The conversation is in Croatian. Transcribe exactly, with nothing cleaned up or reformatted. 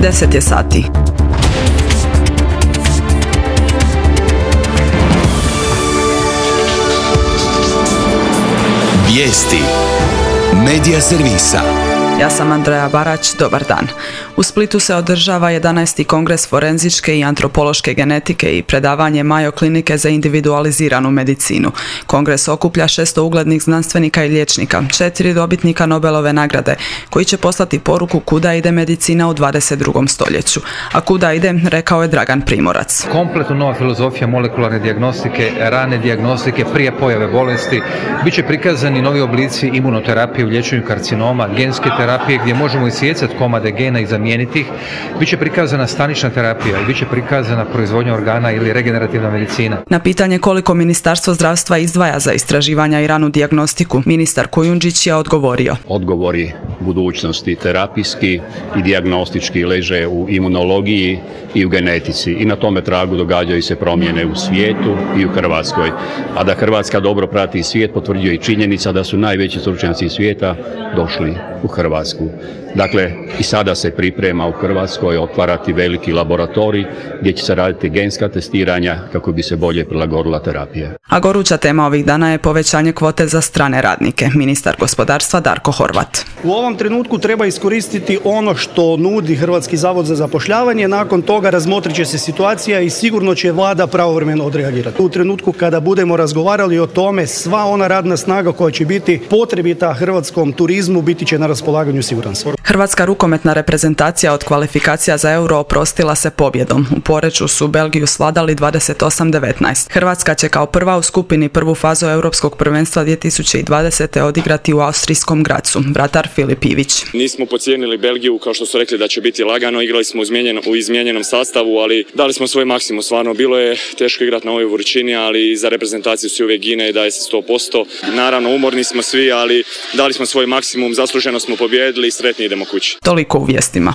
deset je sati. Vijesti Medija servisa. Ja sam Andreja Barać, dobar dan. U Splitu se održava jedanaesti kongres forenzičke i antropološke genetike i predavanje Mayo klinike za individualiziranu medicinu. Kongres okuplja šesto uglednih znanstvenika i liječnika, četiri dobitnika Nobelove nagrade, koji će poslati poruku kuda ide medicina u dvadeset drugom stoljeću. A kuda ide, rekao je Dragan Primorac. Kompletno nova filozofija molekularne dijagnostike, rane dijagnostike, prije pojave bolesti. Biće prikazani novi oblici imunoterapije u liječenju karcinoma, genske terapije gdje možemo isjecati komade gena i zamijeniti ih. Biće prikazana stanična terapija i biće prikazana proizvodnja organa ili regenerativna medicina. Na pitanje koliko Ministarstvo zdravstva izdvaja za istraživanja i ranu dijagnostiku, ministar Kujundžić je odgovorio. Odgovori budućnosti terapijski i dijagnostički leže u imunologiji i u genetici i na tome tragu događaju se promjene u svijetu i u Hrvatskoj. A da Hrvatska dobro prati svijet potvrđuje i činjenica da su najveći stručnjaci svijeta došli u Hrvatsku. Dakle, i sada se priprema u Hrvatskoj otvarati veliki laboratorij gdje će se raditi genska testiranja kako bi se bolje prilagodila terapija. A goruća tema ovih dana je povećanje kvote za strane radnike. Ministar gospodarstva Darko Horvat. U ovom trenutku treba iskoristiti ono što nudi Hrvatski zavod za zapošljavanje. Nakon toga razmotrit će se situacija i sigurno će vlada pravovremeno odreagirati. U trenutku kada budemo razgovarali o tome, sva ona radna snaga koja će biti potrebita hrvatskom turizmu biti će na raspolaganju, siguran sam. Hrvatska rukometna reprezentacija od kvalifikacija za Euro oprostila se pobjedom. U Poreču su Belgiju svladali dvadeset osam devetnaest. Hrvatska će kao prva u skupini prvu fazu Europskog prvenstva dvije tisuće dvadesete odigrati u austrijskom Gracu. Vratar Filip Ivić. Nismo podcijenili Belgiju, kao što su rekli da će biti lagano, igrali smo u, izmijenjeno, u izmijenjenom sastavu, ali dali smo svoj maksimum. Stvarno bilo je teško igrati na ovoj vrućini, ali za reprezentaciju se uvijek gine i daje se sto posto. Naravno, umorni smo svi, ali dali smo svoj maksimum, zasluženo smo pobijedili i sretni idemo kući. Toliko u vijestima.